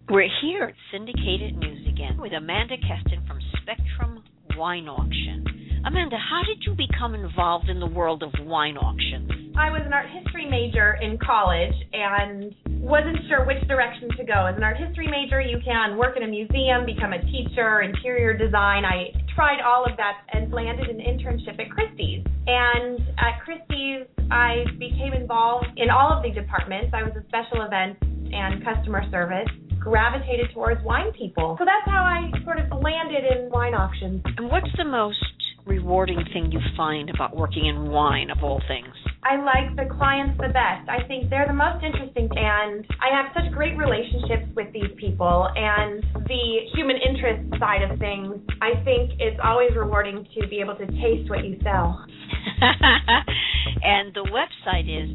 We're here at Syndicated News again with Amanda Keston from Spectrum Wine Auction. Amanda, how did you become involved in the world of wine auctions? I was an art history major in college and wasn't sure which direction to go. As an art history major, you can work in a museum, become a teacher, interior design. I tried all of that and landed an internship at Christie's. And at Christie's, I became involved in all of the departments. I was a special events and customer service, gravitated towards wine people. So that's how I sort of landed in wine auctions. And what's the most rewarding thing you find about working in wine, of all things? I like the clients the best. I think they're the most interesting, and I have such great relationships with these people, and the human interest side of things, I think it's always rewarding to be able to taste what you sell. And the website is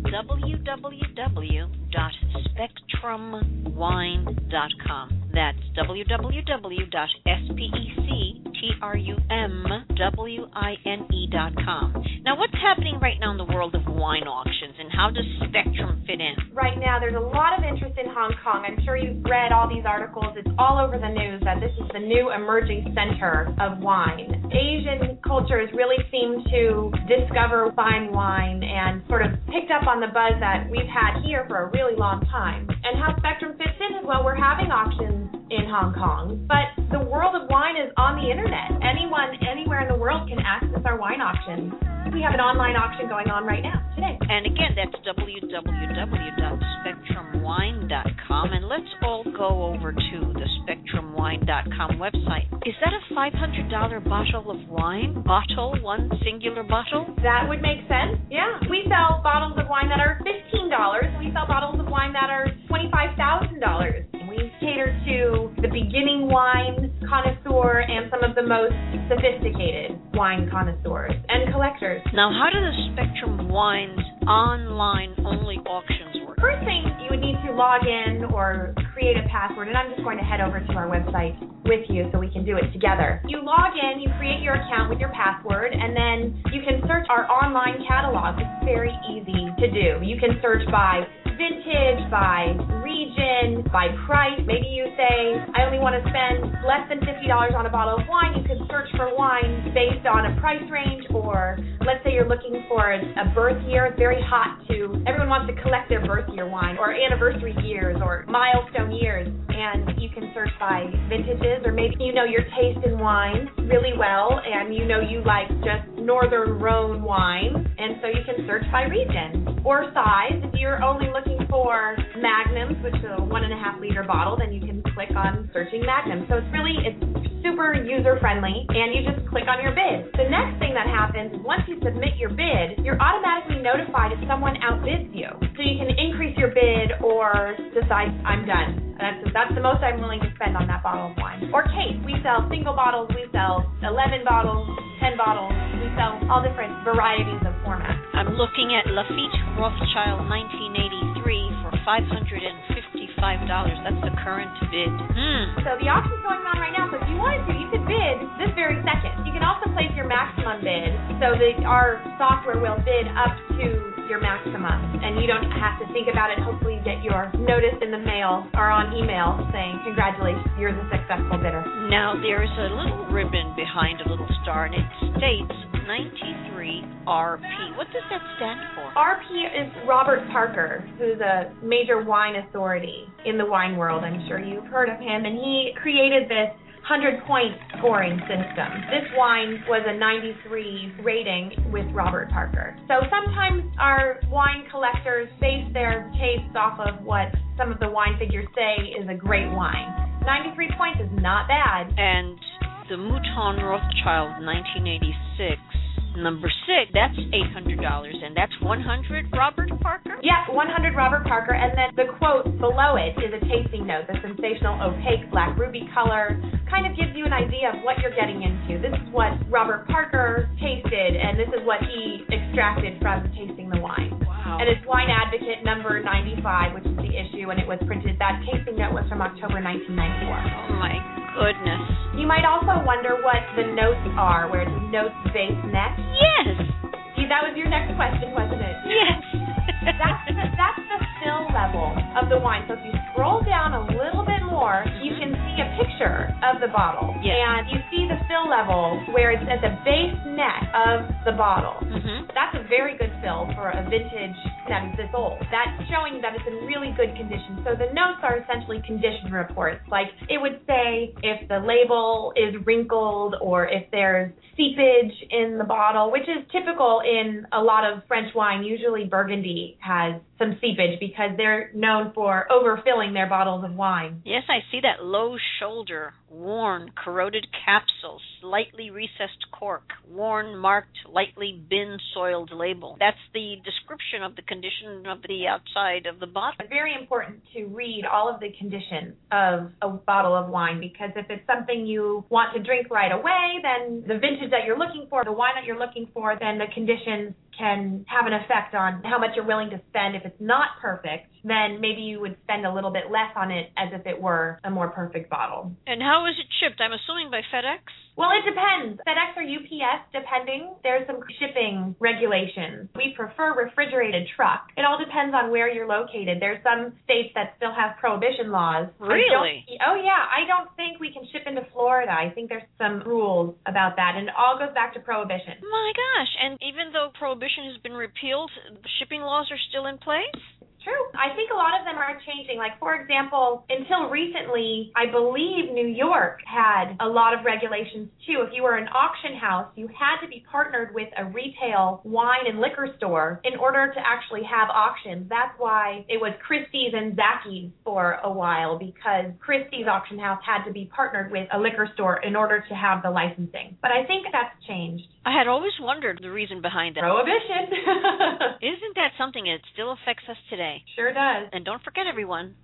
www.spectrumwine.com. That's www.spectrumwine.com. Now, what's happening right now in the world of wine auctions, and how does Spectrum fit in? Right now, there's a lot of interest in Hong Kong. I'm sure you've read all these articles. It's all over the news that this is the new emerging center of wine. Asian cultures really seem to discover fine wine and sort of picked up on the buzz that we've had here for a really long time. And how Spectrum fits in is, well, we're having auctions in Hong Kong, but the world of wine is on the internet. Anyone, anywhere in the world can access our wine auctions. We have an online auction going on right now, today. And again, that's www.spectrumwine.com. And let's all go over to the spectrumwine.com website. Is that a $500 bottle of wine? Bottle, one singular bottle? That would make sense, yeah. We sell bottles of wine that are $15. We sell bottles of wine that are $25,000. We cater to the beginning wine connoisseur and some of the most sophisticated wine connoisseurs and collectors. Now, how do the Spectrum Wine's online-only auctions work? First thing, you would need to log in or create a password, and I'm just going to head over to our website with you so we can do it together. You log in, you create your account with your password, and then you can search our online catalog. It's very easy to do. You can search by vintage, by region, by price. Maybe you say, I only want to spend less than $50 on a bottle of wine. You can search for wine based on a price range, or let's say you're looking for a birth year. It's very hot everyone wants to collect their birth year wine, or anniversary years, or milestone years, and you can search by vintages, or maybe you know your taste in wine really well, and you know you like just Northern Rhone wine, and so you can search by region. Or size, if you're only looking for magnums, which is a 1.5 liter bottle, then you can click on searching magnums. So it's super user-friendly, and you just click on your bid. The next thing that happens is once you submit your bid, you're automatically notified if someone outbids you. So you can increase your bid or decide, I'm done. That's the most I'm willing to spend on that bottle of wine. Or case. We sell single bottles. We sell 11 bottles, 10 bottles. We sell all different varieties of formats. I'm looking at Lafite Rothschild 1983 for $555. That's the current bid. So the auction's going on right now, so if you wanted to, you could bid this very second. You can also place your maximum bid, so that our software will bid up to your maximum, and you don't have to think about it. Hopefully you get your notice in the mail or on email saying, congratulations, you're the successful bidder. Now, there's a little ribbon behind a little star, and it states 93RP. What does that stand for? RP is Robert Parker, who's a major wine authority in the wine world. I'm sure you've heard of him, and he created this 100-point scoring system. This wine was a 93 rating with Robert Parker. So sometimes our wine collectors base their tastes off of what some of the wine figures say is a great wine. 93 points is not bad. And the Mouton Rothschild 1986, number 6, that's $800, and that's 100 Robert Parker? Yeah, 100 Robert Parker, and then the quote below it is a tasting note. The sensational opaque black ruby color kind of gives you an idea of what you're getting into. This is what Robert Parker tasted, and this is what he extracted from tasting the wine. Wow. And it's Wine Advocate number 95, which is the issue, and it was printed. That tasting note was from October 1994. Oh, my goodness. You might also wonder what the notes are, where it's notes base next. Yes. See, that was your next question, wasn't it? Yes. That's the fill level of the wine. So if you scroll down a little bit more, the bottle. Yes. And you see the fill level where it's at the base neck of the bottle. Mm-hmm. That's a very good fill for a vintage that is this old. That's showing that it's in really good condition. So the notes are essentially condition reports. Like it would say if the label is wrinkled or if there's seepage in the bottle, which is typical in a lot of French wine. Usually Burgundy has some seepage because they're known for overfilling their bottles of wine. Yes, I see that. Low shoulder, worn, corroded capsule, slightly recessed cork, worn, marked, lightly bin-soiled label. That's the description of the condition of the outside of the bottle. It's very important to read all of the conditions of a bottle of wine, because if it's something you want to drink right away, then the vintage that you're looking for, the wine that you're looking for, then the conditions can have an effect on how much you're willing to spend. If it's not perfect, then maybe you would spend a little bit less on it as if it were a more perfect bottle. And how is it shipped? I'm assuming by FedEx? Well, it depends. FedEx or UPS, depending. There's some shipping regulations. We prefer refrigerated truck. It all depends on where you're located. There's some states that still have prohibition laws. Really? Oh, yeah. I don't think we can ship into Florida. I think there's some rules about that, and it all goes back to prohibition. My gosh. And even though prohibition has been repealed, shipping laws are still in place? True. I think a lot of them are changing. Like, for example, until recently, I believe New York had a lot of regulations, too. If you were an auction house, you had to be partnered with a retail wine and liquor store in order to actually have auctions. That's why it was Christie's and Zacky's for a while, because Christie's auction house had to be partnered with a liquor store in order to have the licensing. But I think that's changed. I had always wondered the reason behind that. Prohibition. Isn't that something that still affects us today? Sure does. And don't forget, everyone,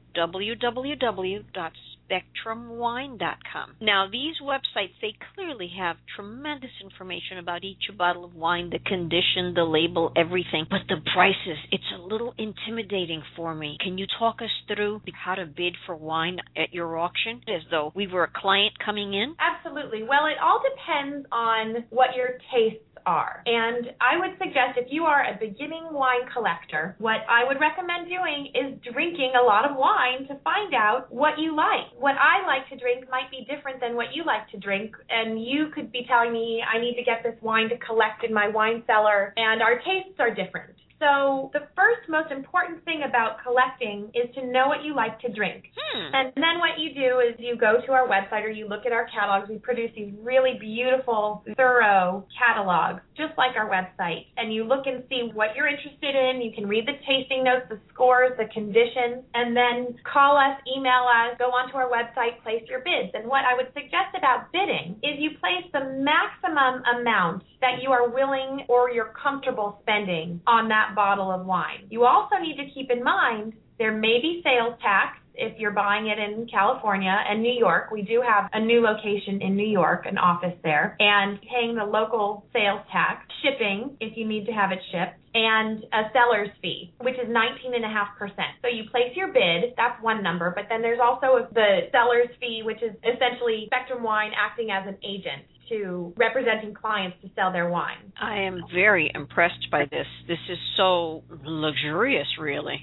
www.spectrumwine.com. Now, these websites, they clearly have tremendous information about each bottle of wine, the condition, the label, everything. But the prices, it's a little intimidating for me. Can you talk us through how to bid for wine at your auction, as though we were a client coming in? Absolutely. Well, it all depends on what your tastes are. And I would suggest if you are a beginning wine collector, what I would recommend doing is drinking a lot of wine to find out what you like. What I like to drink might be different than what you like to drink, and you could be telling me I need to get this wine to collect in my wine cellar, and our tastes are different. So the first most important thing about collecting is to know what you like to drink. And then what you do is you go to our website or you look at our catalogs. We produce these really beautiful, thorough catalogs, just like our website. And you look and see what you're interested in. You can read the tasting notes, the scores, the conditions, and then call us, email us, go onto our website, place your bids. And what I would suggest about bidding is you place the maximum amount that you are willing or you're comfortable spending on that bottle of wine. You also need to keep in mind there may be sales tax if you're buying it in California and New York. We do have a new location in New York, an office there, and paying the local sales tax, shipping if you need to have it shipped, and a seller's fee, which is 19.5%. So you place your bid, that's one number, but then there's also the seller's fee, which is essentially Spectrum Wine acting as an agent to representing clients to sell their wine. I am very impressed by this. This is so luxurious, really.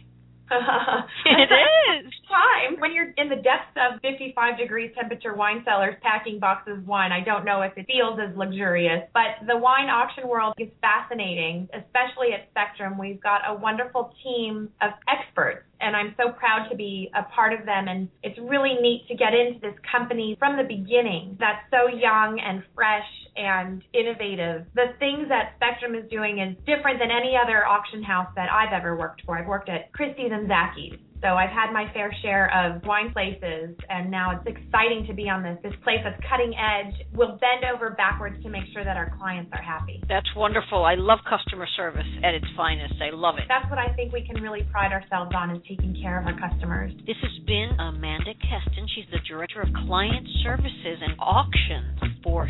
It is. Time. When you're in the depths of 55 degrees temperature wine cellars packing boxes of wine, I don't know if it feels as luxurious, but the wine auction world is fascinating, especially at Spectrum. We've got a wonderful team of experts, and I'm so proud to be a part of them, and it's really neat to get into this company from the beginning that's so young and fresh and innovative. The things that Spectrum is doing is different than any other auction house that I've ever worked for. I've worked at Christie's and Zacky's, so I've had my fair share of wine places, and now it's exciting to be on this place that's cutting edge. We'll bend over backwards to make sure that our clients are happy. That's wonderful. I love customer service at its finest. I love it. That's what I think we can really pride ourselves on, is taking care of our customers. This has been Amanda Keston. She's the Director of Client Services and Auctions for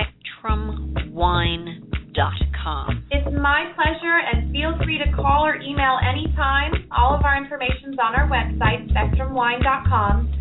SpectrumWine.com. It's my pleasure, and feel free to call or email anytime. All of our information's on our website, SpectrumWine.com.